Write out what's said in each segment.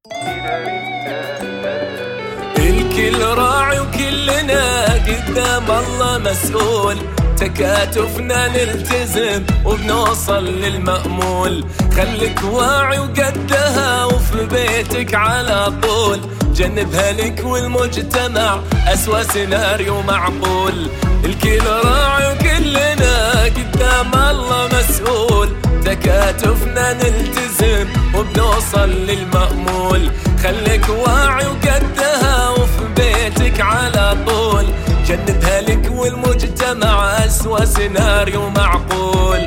الكل راعي وكلنا قدام الله مسؤول، تكاتفنا نلتزم وبنوصل للمأمول. خليك واعي وقدها وفي بيتك على طول، جنبها لك والمجتمع أسوأ سيناريو معقول. الكل راعي وكلنا قدام الله مسؤول، تكاتفنا نلتزم وبنوصل للمأمول. خليك واعي وقدها وفي بيتك على طول، جنبها لك والمجتمع أسوأ سيناريو معقول.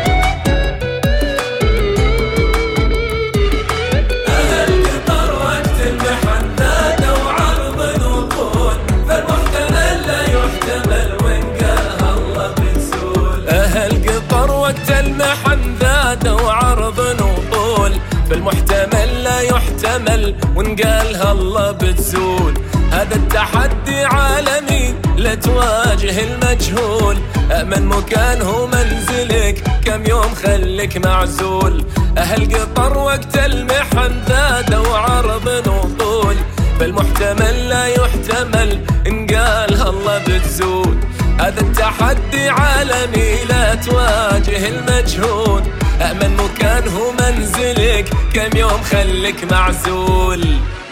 أهل قطر وقت المحن نادوا عرض وطول، فالمحتمل لا يحتمل وإن قالها الله بتزول. أهل قطر وقت المحن ذادوا عرض وطول، فالمحتمل لا يحتمل وإن قالها الله بتزول. هذا التحدي عالمي لا تواجه المجهول، أأمن مكان هو منزلك كم يوم خليك معزول. أهل قطر وقت المحن ذادوا عرض وطول، فالمحتمل لا يحتمل إن قالها الله بتزول. هذا التحدي عالمي لا تواجه المجهول، أأمن مكان هو منزلك كم يوم خليك معزول.